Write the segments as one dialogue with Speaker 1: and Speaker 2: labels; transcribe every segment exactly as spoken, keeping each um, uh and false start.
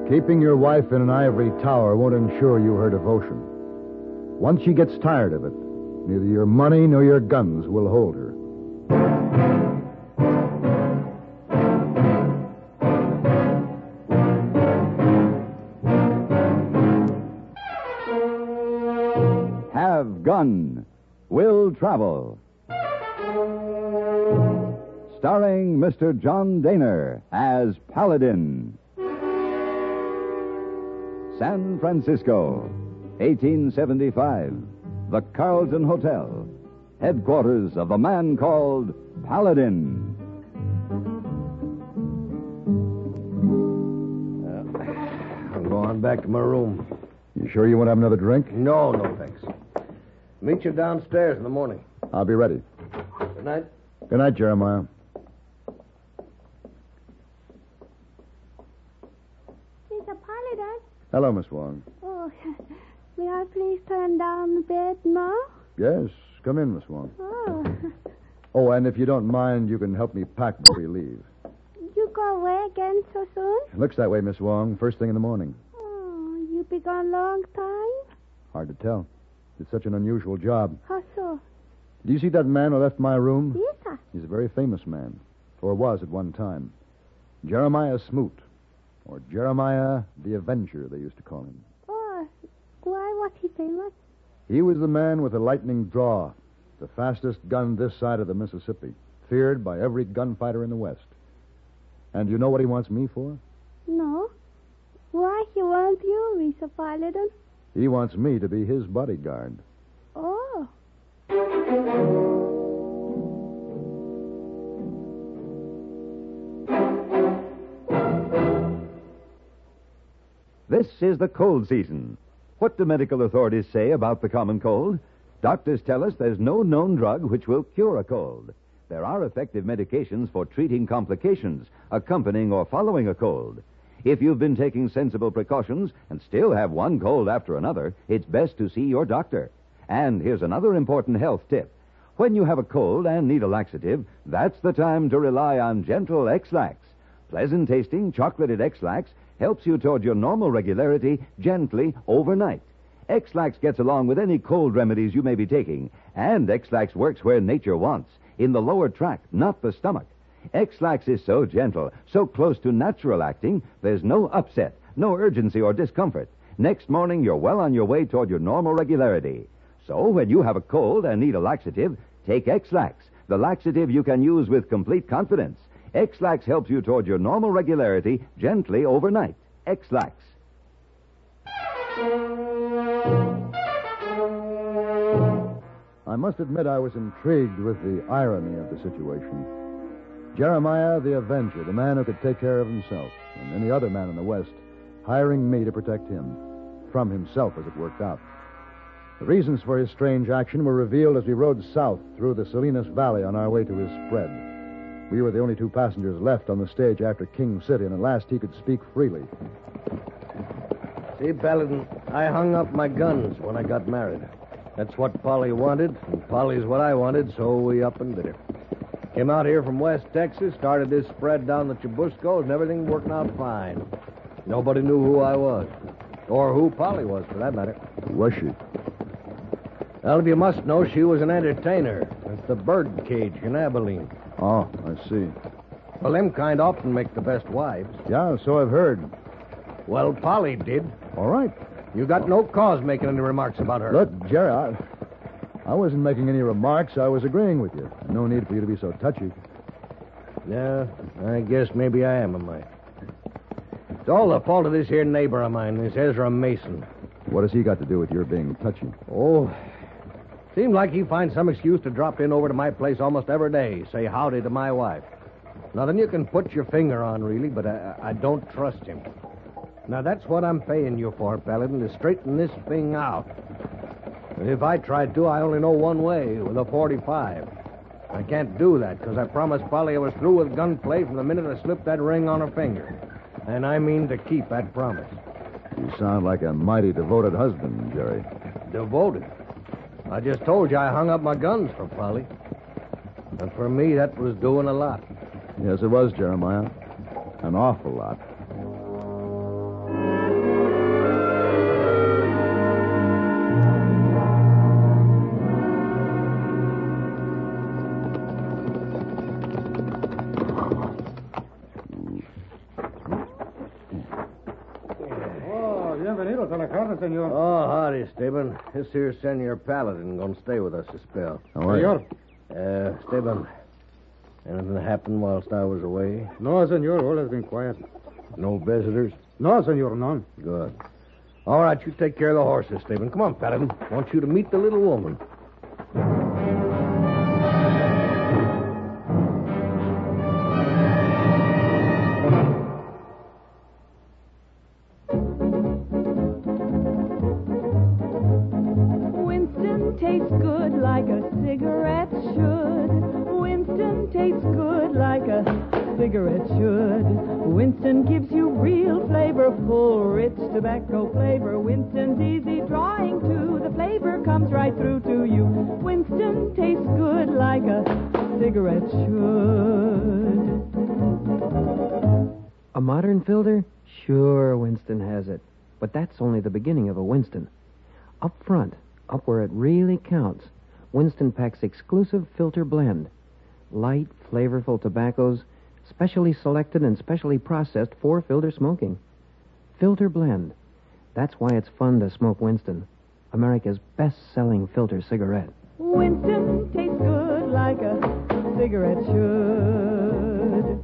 Speaker 1: Keeping your wife in an ivory tower won't ensure you her devotion. Once she gets tired of it, neither your money nor your guns will hold her.
Speaker 2: Have Gun. Will Travel. Starring Mister John Daner as Paladin. San Francisco, eighteen seventy-five. The Carlton Hotel. Headquarters of the man called Paladin.
Speaker 3: Uh, I'm going back to my room.
Speaker 1: You sure you want to have another drink?
Speaker 3: No, no, thanks. Meet you downstairs in the morning.
Speaker 1: I'll be ready.
Speaker 3: Good night.
Speaker 1: Good night, Jeremiah.
Speaker 4: Mister Paladin.
Speaker 1: Hello, Miss Wong.
Speaker 4: Oh, may I please turn down the bed now?
Speaker 1: Yes, come in, Miss Wong.
Speaker 4: Oh,
Speaker 1: Oh, and if you don't mind, you can help me pack before we leave.
Speaker 4: you go away again so soon?
Speaker 1: It looks that way, Miss Wong, first thing in the morning.
Speaker 4: Oh, you be gone long time?
Speaker 1: Hard to tell. It's such an unusual job.
Speaker 4: How so?
Speaker 1: Do you see that man who left my room?
Speaker 4: Yes, sir.
Speaker 1: He's a very famous man, or was at one time. Jeremiah Smoot, or Jeremiah the Avenger, they used to call him.
Speaker 4: Oh, why, what he famous?
Speaker 1: He was the man with the lightning draw, the fastest gun this side of the Mississippi, feared by every gunfighter in the West. And you know what he wants me for?
Speaker 4: No. Why he want you, Mister Paladin?
Speaker 1: He wants me to be his bodyguard.
Speaker 4: Oh.
Speaker 2: This is the cold season. What do medical authorities say about the common cold? Doctors tell us there's no known drug which will cure a cold. There are effective medications for treating complications, accompanying or following a cold. If you've been taking sensible precautions and still have one cold after another, it's best to see your doctor. And here's another important health tip. When you have a cold and need a laxative, that's the time to rely on gentle X-Lax. Pleasant tasting, chocolated X-Lax helps you toward your normal regularity gently overnight. X-Lax gets along with any cold remedies you may be taking, and X-Lax works where nature wants, in the lower tract, not the stomach. X-Lax is so gentle, so close to natural acting, there's no upset, no urgency or discomfort. Next morning, you're well on your way toward your normal regularity. So, when you have a cold and need a laxative, take X-Lax, the laxative you can use with complete confidence. X-Lax helps you toward your normal regularity gently overnight. X-Lax.
Speaker 1: I must admit I was intrigued with the irony of the situation. Jeremiah the Avenger, the man who could take care of himself, and any other man in the West, hiring me to protect him. From himself, as it worked out. The reasons for his strange action were revealed as we rode south through the Salinas Valley on our way to his spread. We were the only two passengers left on the stage after King City, and at last he could speak freely.
Speaker 3: See, Paladin, I hung up my guns when I got married. That's what Polly wanted, and Polly's what I wanted, so we up and did it. Came out here from West Texas, started this spread down the Chubuscos, and everything worked out fine. Nobody knew who I was, or who Polly was, for that matter.
Speaker 1: Who was she?
Speaker 3: Well, you must know she was an entertainer at the Birdcage in Abilene.
Speaker 1: Oh, I see.
Speaker 3: Well, them kind often make the best wives.
Speaker 1: Yeah, so I've heard.
Speaker 3: Well, Polly did.
Speaker 1: All right.
Speaker 3: You got no cause making any remarks about her.
Speaker 1: Look, Jerry, I, I wasn't making any remarks. I was agreeing with you. No need for you to be so touchy.
Speaker 3: Yeah, I guess maybe I am, am I? It's all the fault of this here neighbor of mine, this Ezra Mason.
Speaker 1: What has he got to do with your being touchy?
Speaker 3: Oh, seems like he finds some excuse to drop in over to my place almost every day, say howdy to my wife. Nothing you can put your finger on, really, but I, I don't trust him. Now, that's what I'm paying you for, Paladin, to straighten this thing out. If I tried to, I only know one way, with a forty-five. I can't do that, because I promised Polly I was through with gunplay from the minute I slipped that ring on her finger. And I mean to keep that promise.
Speaker 1: You sound like a mighty devoted husband, Jerry.
Speaker 3: Devoted? I just told you I hung up my guns for Polly. And for me, that was doing a lot.
Speaker 1: Yes, it was, Jeremiah. An awful lot.
Speaker 5: Bienvenidos a la casa, senor.
Speaker 3: Oh, howdy, Steben. This here's Senor Paladin going to stay with us a spell.
Speaker 1: How are you?
Speaker 3: Uh, Steben, anything happened whilst I was away?
Speaker 5: No, senor. All has been quiet.
Speaker 3: No visitors?
Speaker 5: No, senor, none.
Speaker 3: Good. All right, you take care of the horses, Steben. Come on, Paladin. I want you to meet the little woman.
Speaker 6: Winston tastes good like a cigarette should. Winston tastes good like a cigarette should. Winston gives you real flavor, full, rich tobacco flavor. Winston's easy drawing too. The flavor comes right through to you. Winston tastes good like a cigarette should.
Speaker 7: A modern filter? Sure, Winston has it. But that's only the beginning of a Winston. Up front, up where it really counts, Winston packs exclusive filter blend. Light, flavorful tobaccos, specially selected and specially processed for filter smoking. Filter blend. That's why it's fun to smoke Winston, America's best-selling filter cigarette.
Speaker 6: Winston tastes good like a cigarette should.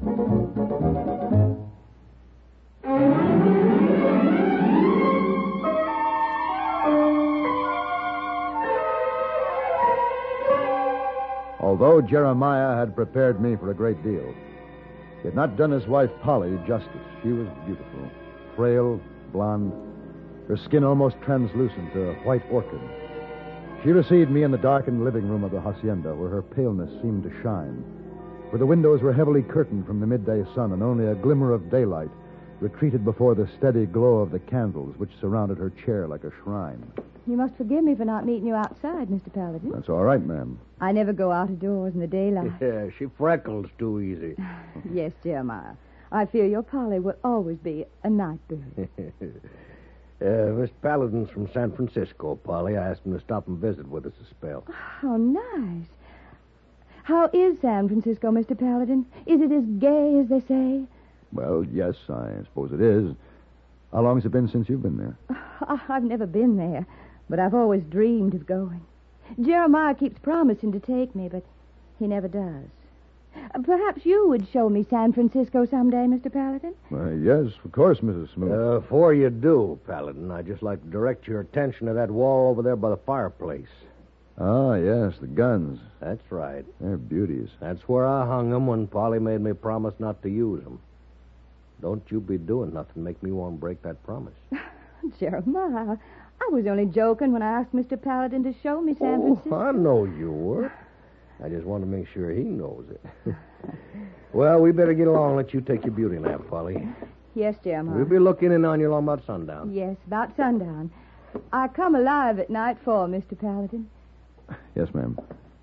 Speaker 1: Although Jeremiah had prepared me for a great deal, he had not done his wife Polly justice. She was beautiful, frail, blonde, her skin almost translucent, a white orchid. She received me in the darkened living room of the hacienda, where her paleness seemed to shine, where the windows were heavily curtained from the midday sun, and only a glimmer of daylight retreated before the steady glow of the candles which surrounded her chair like a shrine.
Speaker 4: You must forgive me for not meeting you outside, Mister Paladin.
Speaker 1: That's all right, ma'am.
Speaker 4: I never go out of doors in the daylight.
Speaker 3: Yeah, she freckles too easy.
Speaker 4: Yes, Jeremiah. I fear your Polly will always be a night bird.
Speaker 3: uh, Miss Paladin's from San Francisco, Polly. I asked him to stop and visit with us a spell.
Speaker 4: How nice. How is San Francisco, Mister Paladin? Is it as gay as they say?
Speaker 1: Well, yes, I suppose it is. How long has it been since you've been there?
Speaker 4: Oh, I've never been there, but I've always dreamed of going. Jeremiah keeps promising to take me, but he never does. Uh, Perhaps you would show me San Francisco someday, Mister Paladin?
Speaker 1: Why, yes, of course, Missus Smoot.
Speaker 3: Uh, before you do, Paladin, I'd just like to direct your attention to that wall over there by the fireplace.
Speaker 1: Ah, yes, the guns.
Speaker 3: That's right.
Speaker 1: They're beauties.
Speaker 3: That's where I hung them when Polly made me promise not to use them. Don't you be doing nothing to make me want to break that promise.
Speaker 4: Jeremiah, I was only joking when I asked Mister Paladin to show me San
Speaker 3: Oh,
Speaker 4: Francisco.
Speaker 3: I know you were. I just want to make sure he knows it. Well, we better get along and let you take your beauty nap, Polly.
Speaker 4: Yes, Jeremiah.
Speaker 3: We'll be looking in on you long about sundown.
Speaker 4: Yes, about sundown. I come alive at nightfall, Mister Paladin.
Speaker 1: Yes, ma'am.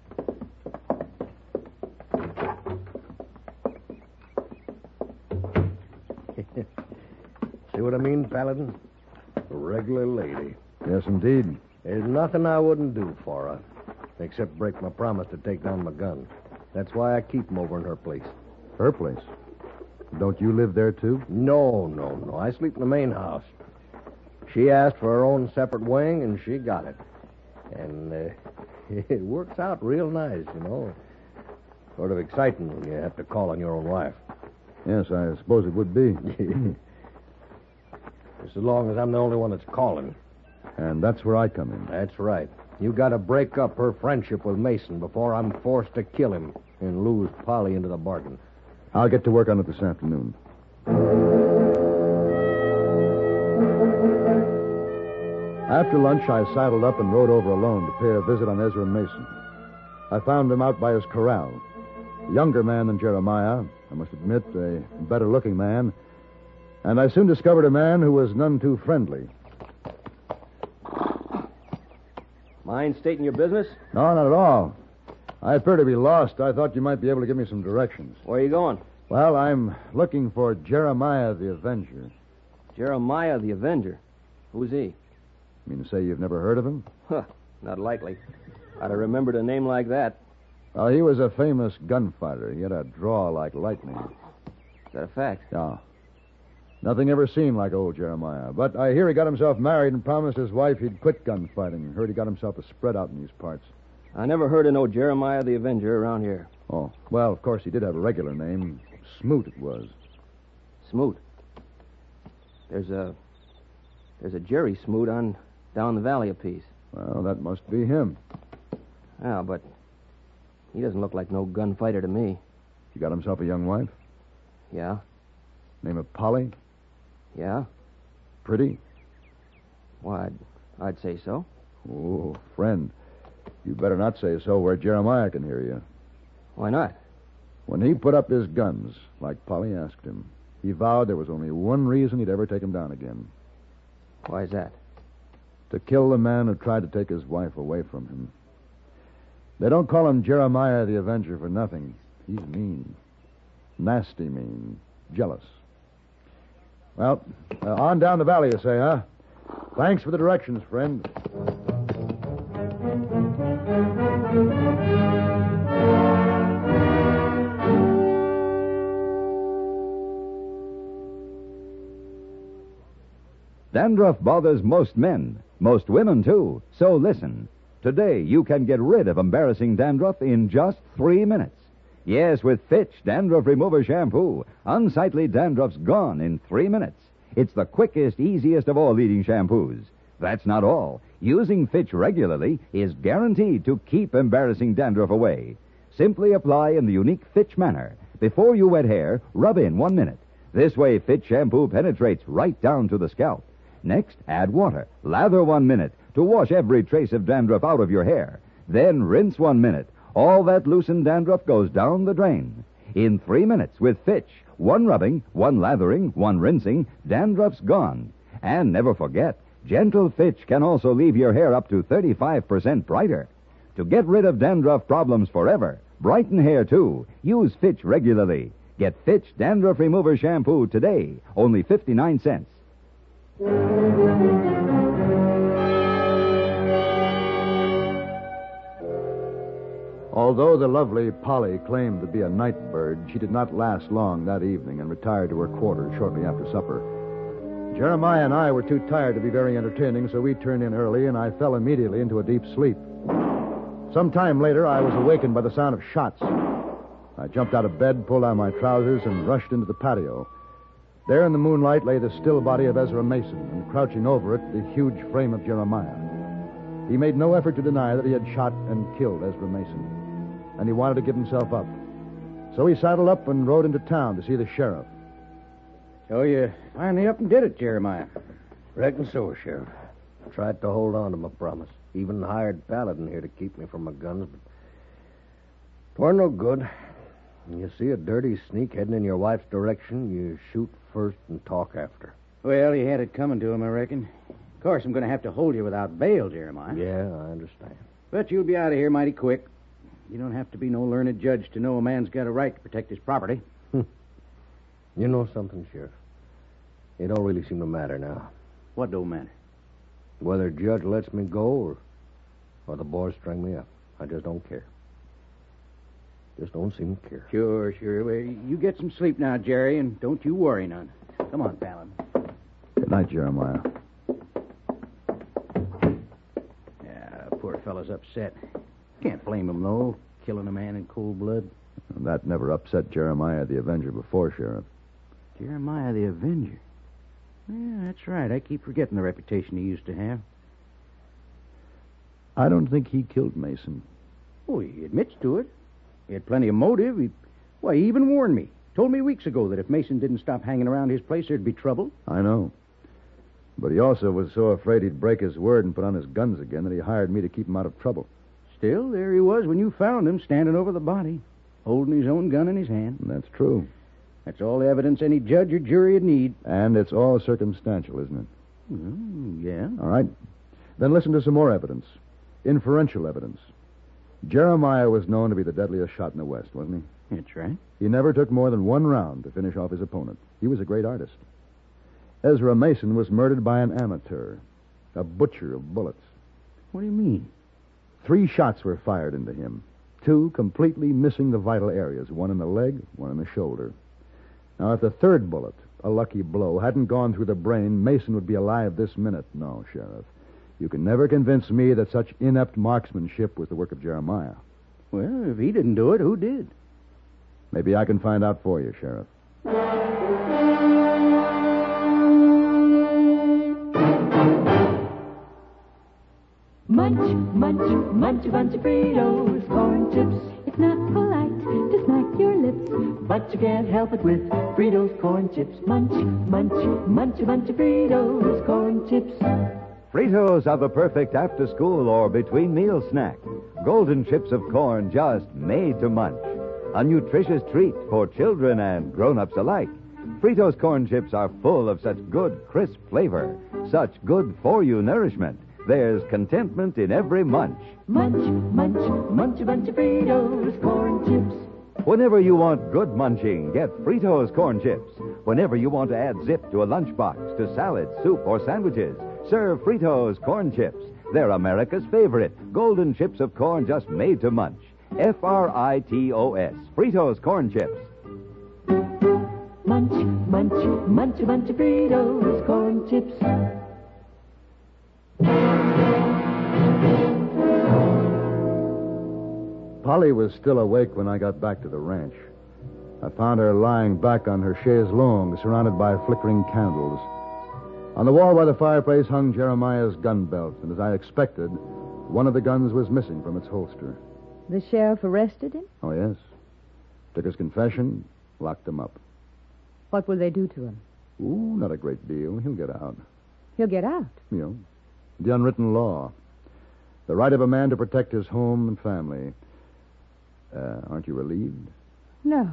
Speaker 3: See what I mean, Paladin? A regular lady.
Speaker 1: Yes, indeed.
Speaker 3: There's nothing I wouldn't do for her, except break my promise to take down my gun. That's why I keep 'em over in her place.
Speaker 1: Her place. Don't you live there, too?
Speaker 3: No, no, no. I sleep in the main house. She asked for her own separate wing, and she got it. And uh, it works out real nice, you know. Sort of exciting when you have to call on your own wife.
Speaker 1: Yes, I suppose it would be.
Speaker 3: Just as long as I'm the only one that's calling.
Speaker 1: And that's where I come in.
Speaker 3: That's right. You got to break up her friendship with Mason before I'm forced to kill him and lose Polly into the bargain.
Speaker 1: I'll get to work on it this afternoon. After lunch, I saddled up and rode over alone to pay a visit on Ezra Mason. I found him out by his corral. A younger man than Jeremiah, I must admit, a better-looking man. And I soon discovered a man who was none too friendly.
Speaker 8: Mind stating your business?
Speaker 1: No, not at all. I appear to be lost. I thought you might be able to give me some directions.
Speaker 8: Where are you going?
Speaker 1: Well, I'm looking for Jeremiah the Avenger.
Speaker 8: Jeremiah the Avenger. Who's he?
Speaker 1: You mean to say you've never heard of him?
Speaker 8: Huh, not likely. I'd have remembered a name like that.
Speaker 1: Well, he was a famous gunfighter. He had a draw like lightning.
Speaker 8: Is that a fact?
Speaker 1: Yeah. Nothing ever seemed like old Jeremiah. But I hear he got himself married and promised his wife he'd quit gunfighting. Heard he got himself a spread out in these parts.
Speaker 8: I never heard of no Jeremiah the Avenger around here.
Speaker 1: Oh, well, of course, he did have a regular name. Smoot it was.
Speaker 8: Smoot. There's a... There's a Jerry Smoot on down the valley a piece.
Speaker 1: Well, that must be him.
Speaker 8: Yeah, but he doesn't look like no gunfighter to me.
Speaker 1: He got himself a young wife?
Speaker 8: Yeah?
Speaker 1: Name of Polly?
Speaker 8: Yeah?
Speaker 1: Pretty?
Speaker 8: Why, I'd, I'd say so.
Speaker 1: Oh, friend, you better not say so where Jeremiah can hear you.
Speaker 8: Why not?
Speaker 1: When he put up his guns, like Polly asked him, he vowed there was only one reason he'd ever take him down again.
Speaker 8: Why's that?
Speaker 1: To kill the man who tried to take his wife away from him. They don't call him Jeremiah the Avenger for nothing. He's mean. Nasty mean. Jealous. Well, uh, on down the valley, you say, huh? Thanks for the directions, friend.
Speaker 2: Dandruff bothers most men, most women, too. So listen. Today, you can get rid of embarrassing dandruff in just three minutes. Yes, with Fitch Dandruff Remover Shampoo, unsightly dandruff's gone in three minutes. It's the quickest, easiest of all leading shampoos. That's not all. Using Fitch regularly is guaranteed to keep embarrassing dandruff away. Simply apply in the unique Fitch manner. Before you wet hair, rub in one minute. This way, Fitch shampoo penetrates right down to the scalp. Next, add water. Lather one minute to wash every trace of dandruff out of your hair. Then rinse one minute. All that loosened dandruff goes down the drain. In three minutes with Fitch, one rubbing, one lathering, one rinsing, dandruff's gone. And never forget, gentle Fitch can also leave your hair up to thirty-five percent brighter. To get rid of dandruff problems forever, brighten hair too, use Fitch regularly. Get Fitch Dandruff Remover Shampoo today, only fifty-nine cents.
Speaker 1: Although the lovely Polly claimed to be a night bird, she did not last long that evening and retired to her quarters shortly after supper. Jeremiah and I were too tired to be very entertaining, so we turned in early, and I fell immediately into a deep sleep. Some time later, I was awakened by the sound of shots. I jumped out of bed, pulled on my trousers, and rushed into the patio. There in the moonlight lay the still body of Ezra Mason, and crouching over it, the huge frame of Jeremiah. He made no effort to deny that he had shot and killed Ezra Mason, and he wanted to give himself up. So he saddled up and rode into town to see the sheriff.
Speaker 5: So you finally up and did it, Jeremiah.
Speaker 3: Reckon so, Sheriff. Tried to hold on to my promise. Even hired Paladin here to keep me from my guns, but twere no good. When you see a dirty sneak heading in your wife's direction, you shoot first and talk after.
Speaker 5: Well, he had it coming to him, I reckon. Of course, I'm going to have to hold you without bail, Jeremiah.
Speaker 3: Yeah, I understand.
Speaker 5: But you'll be out of here mighty quick. You don't have to be no learned judge to know a man's got a right to protect his property.
Speaker 3: You know something, Sheriff? It don't really seem to matter now.
Speaker 5: What don't matter?
Speaker 3: Whether Judge lets me go or, or the boys string me up. I just don't care. Just don't seem to care.
Speaker 5: Sure, sure. Well, you get some sleep now, Jerry, and don't you worry none. Come on, Paladin.
Speaker 1: Good night, Jeremiah.
Speaker 5: Yeah, poor fellow's upset. Can't blame him, though, killing a man in cold blood.
Speaker 1: That never upset Jeremiah the Avenger before, Sheriff.
Speaker 5: Jeremiah the Avenger? Yeah, that's right. I keep forgetting the reputation he used to have.
Speaker 1: I don't think he killed Mason.
Speaker 5: Oh, he admits to it. He had plenty of motive. He, why, he even warned me. Told me weeks ago that if Mason didn't stop hanging around his place, there'd be trouble.
Speaker 1: I know. But he also was so afraid he'd break his word and put on his guns again that he hired me to keep him out of trouble.
Speaker 5: Still, there he was when you found him, standing over the body, holding his own gun in his hand.
Speaker 1: That's true.
Speaker 5: That's all the evidence any judge or jury would need.
Speaker 1: And it's all circumstantial, isn't it?
Speaker 5: Oh, yeah.
Speaker 1: All right. Then listen to some more evidence. Inferential evidence. Jeremiah was known to be the deadliest shot in the West, wasn't
Speaker 5: he? That's right.
Speaker 1: He never took more than one round to finish off his opponent. He was a great artist. Ezra Mason was murdered by an amateur, a butcher of bullets.
Speaker 5: What do you mean?
Speaker 1: Three shots were fired into him, two completely missing the vital areas, one in the leg, one in the shoulder. Now, if the third bullet a lucky blow hadn't gone through the brain, Mason would be alive this minute. No, Sheriff. You can never convince me that such inept marksmanship was the work of Jeremiah.
Speaker 5: Well, if he didn't do it, who did?
Speaker 1: Maybe I can find out for you, Sheriff.
Speaker 6: Munch, munch, munch a bunch of Fritos, corn chips. It's not polite to smack your lips, but you can't help it with Fritos corn chips. Munch, munch, munch a bunch of Fritos, corn chips.
Speaker 2: Fritos are the perfect after-school or between-meal snack. Golden chips of corn just made to munch. A nutritious treat for children and grown-ups alike. Fritos corn chips are full of such good, crisp flavor, such good-for-you nourishment. There's contentment in every munch.
Speaker 6: Munch, munch, munch a bunch of Fritos corn chips.
Speaker 2: Whenever you want good munching, get Fritos corn chips. Whenever you want to add zip to a lunchbox, to salad, soup, or sandwiches, serve Fritos corn chips. They're America's favorite, golden chips of corn just made to munch. F R I T O S, Fritos corn chips.
Speaker 6: Munch, munch, munch a bunch of Fritos corn chips.
Speaker 1: Polly was still awake when I got back to the ranch. I found her lying back on her chaise longue, surrounded by flickering candles. On the wall by the fireplace hung Jeremiah's gun belt, and as I expected, one of the guns was missing from its holster.
Speaker 4: The sheriff arrested him?
Speaker 1: Oh, yes. Took his confession, locked him up.
Speaker 4: What will they do to him?
Speaker 1: Ooh, not a great deal. He'll get out.
Speaker 4: He'll get out?
Speaker 1: You know, the unwritten law. The right of a man to protect his home and family. Uh, aren't you relieved?
Speaker 4: No.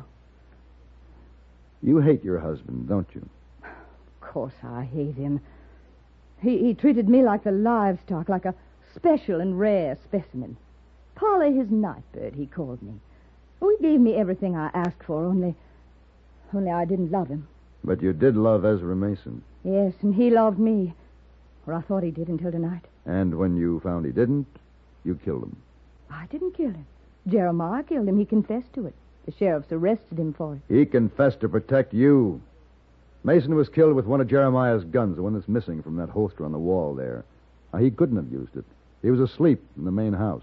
Speaker 1: You hate your husband, don't you?
Speaker 4: Of course I hate him. He, he treated me like the livestock, like a special and rare specimen. Polly, his nightbird, he called me. Oh, he gave me everything I asked for, only... Only I didn't love him.
Speaker 1: But you did love Ezra Mason.
Speaker 4: Yes, and he loved me. Or I thought he did until tonight.
Speaker 1: And when you found he didn't, you killed him.
Speaker 4: I didn't kill him. Jeremiah killed him. He confessed to it. The sheriff's arrested him for it.
Speaker 1: He confessed to protect you. Mason was killed with one of Jeremiah's guns, the one that's missing from that holster on the wall there. Now, he couldn't have used it. He was asleep in the main house.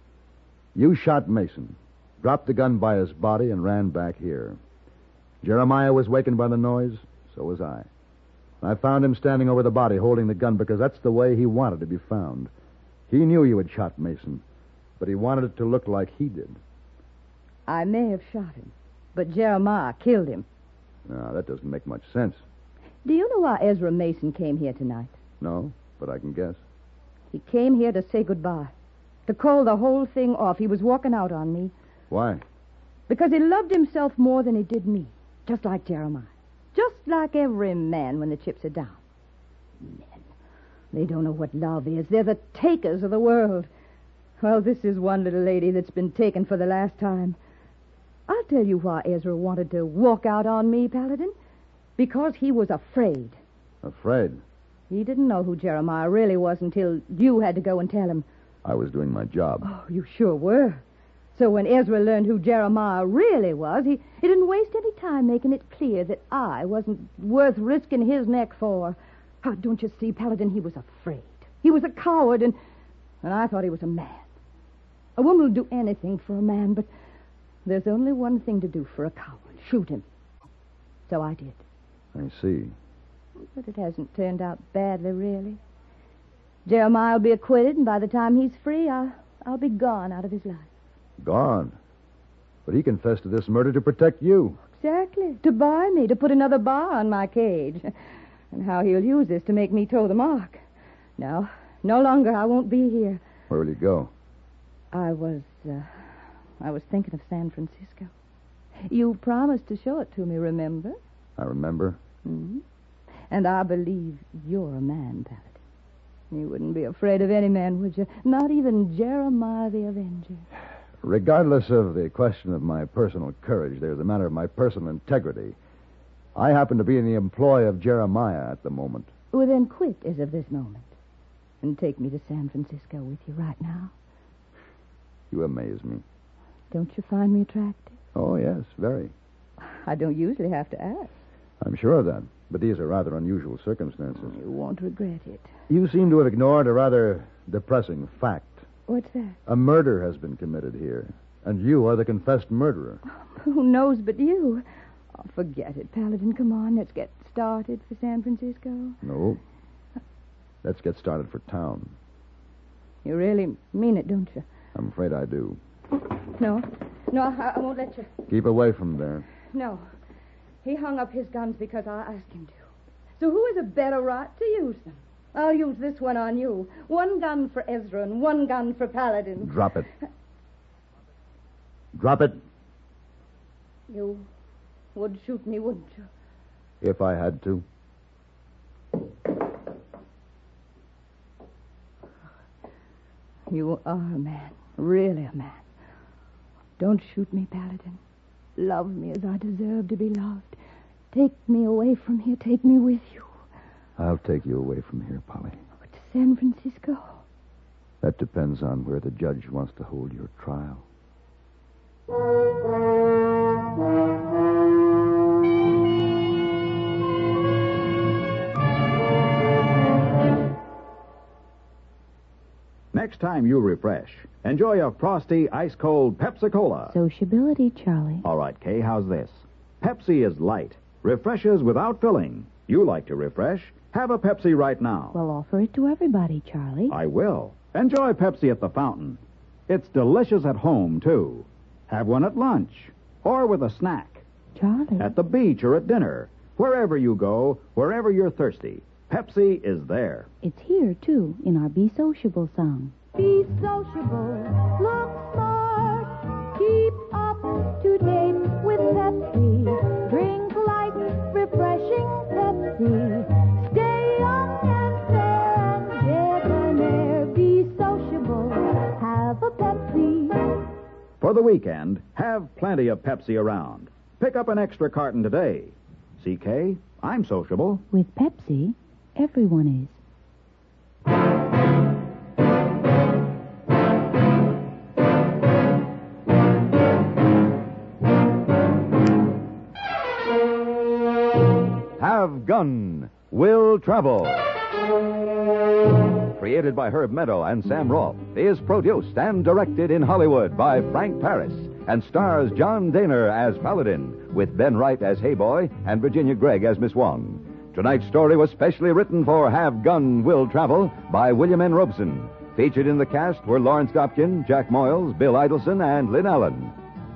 Speaker 1: You shot Mason, dropped the gun by his body, and ran back here. Jeremiah was wakened by the noise. So was I. I found him standing over the body, holding the gun, because that's the way he wanted to be found. He knew you had shot Mason, but he wanted it to look like he did.
Speaker 4: I may have shot him, but Jeremiah killed him.
Speaker 1: Now, that doesn't make much sense.
Speaker 4: Do you know why Ezra Mason came here tonight?
Speaker 1: No, but I can guess.
Speaker 4: He came here to say goodbye, to call the whole thing off. He was walking out on me.
Speaker 1: Why?
Speaker 4: Because he loved himself more than he did me, just like Jeremiah. Just like every man when the chips are down. Men, they don't know what love is. They're the takers of the world. Well, this is one little lady that's been taken for the last time. I'll tell you why Ezra wanted to walk out on me, Paladin. Because he was afraid.
Speaker 1: Afraid?
Speaker 4: He didn't know who Jeremiah really was until you had to go and tell him.
Speaker 1: I was doing my job.
Speaker 4: Oh, you sure were. So when Ezra learned who Jeremiah really was, he, he didn't waste any time making it clear that I wasn't worth risking his neck for. Oh, don't you see, Paladin, he was afraid. He was a coward, and, and I thought he was a man. A woman will do anything for a man, but there's only one thing to do for a coward. Shoot him. So I did.
Speaker 1: I see.
Speaker 4: But it hasn't turned out badly, really. Jeremiah will be acquitted, and by the time he's free, I'll, I'll be gone out of his life.
Speaker 1: Gone? But he confessed to this murder to protect you.
Speaker 4: Exactly. To buy me, to put another bar on my cage. And how he'll use this to make me toe the mark. No, no longer. I won't be here.
Speaker 1: Where will you go?
Speaker 4: I was, uh, I was thinking of San Francisco. You promised to show it to me, remember?
Speaker 1: I remember.
Speaker 4: Mm-hmm. And I believe you're a man, Paladin. You wouldn't be afraid of any man, would you? Not even Jeremiah the Avenger.
Speaker 1: Regardless of the question of my personal courage, there's a matter of my personal integrity. I happen to be in the employ of Jeremiah at the moment.
Speaker 4: Well, then quit as of this moment. And take me to San Francisco with you right now.
Speaker 1: You amaze me.
Speaker 4: Don't you find me attractive?
Speaker 1: Oh, yes, very.
Speaker 4: I don't usually have to ask.
Speaker 1: I'm sure of that, but these are rather unusual circumstances.
Speaker 4: You won't regret it.
Speaker 1: You seem to have ignored a rather depressing fact.
Speaker 4: What's that?
Speaker 1: A murder has been committed here, and you are the confessed murderer.
Speaker 4: Who knows but you? Oh, forget it, Paladin. Come on, let's get started for San Francisco.
Speaker 1: No. Let's get started for town.
Speaker 4: You really mean it, don't you?
Speaker 1: I'm afraid I do.
Speaker 4: No. No, I, I won't let you.
Speaker 1: Keep away from there.
Speaker 4: No. He hung up his guns because I asked him to. So who is a better right to use them? I'll use this one on you. One gun for Ezra and one gun for Paladin.
Speaker 1: Drop it. Drop it.
Speaker 4: You would shoot me, wouldn't you?
Speaker 1: If I had to.
Speaker 4: You are a man. Really a man. Don't shoot me, Paladin. Love me as I deserve to be loved. Take me away from here. Take me with you.
Speaker 1: I'll take you away from here, Polly.
Speaker 4: But to San Francisco?
Speaker 1: That depends on where the judge wants to hold your trial.
Speaker 9: Next time you refresh, enjoy a frosty, ice-cold Pepsi-Cola.
Speaker 6: Sociability, Charlie.
Speaker 9: All right, Kay, how's this? Pepsi is light, refreshes without filling. You like to refresh? Have a Pepsi right now.
Speaker 6: Well, offer it to everybody, Charlie.
Speaker 9: I will. Enjoy Pepsi at the fountain. It's delicious at home, too. Have one at lunch or with a snack.
Speaker 6: Charlie.
Speaker 9: At the beach or at dinner. Wherever you go, wherever you're thirsty, Pepsi is there.
Speaker 6: It's here, too, in our Be Sociable song.
Speaker 10: Be sociable, look smart, keep up to date with Pepsi. Drink light, refreshing Pepsi. Stay young and fair and debonair. Be sociable, have a Pepsi.
Speaker 9: For the weekend, have plenty of Pepsi around. Pick up an extra carton today. C K, I'm sociable.
Speaker 6: With Pepsi, everyone is.
Speaker 2: Have Gun Will Travel. Created by Herb Meadow and Sam Rolfe, is produced and directed in Hollywood by Frank Paris and stars John Daner as Paladin, with Ben Wright as Hayboy and Virginia Gregg as Miss Wong. Tonight's story was specially written for Have Gun Will Travel by William N. Robeson. Featured in the cast were Lawrence Dobkin, Jack Moyles, Bill Idelson, and Lynn Allen.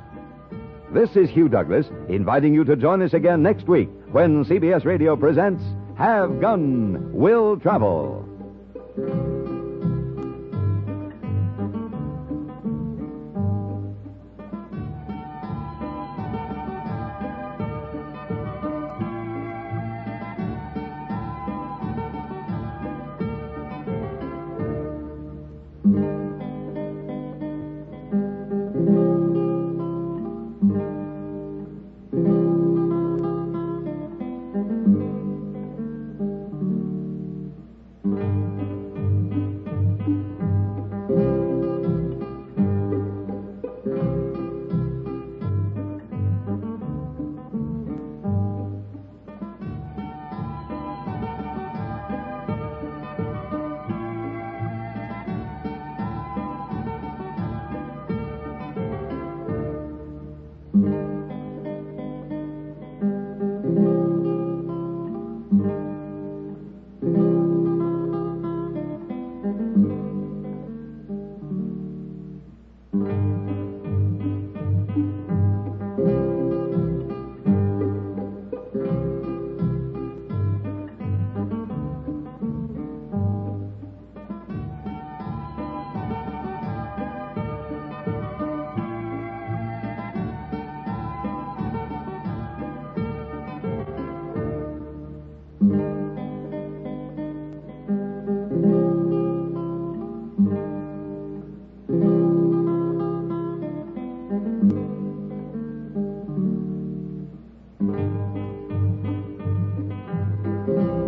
Speaker 2: This is Hugh Douglas, inviting you to join us again next week when C B S Radio presents Have Gun Will Travel.
Speaker 10: Thank you.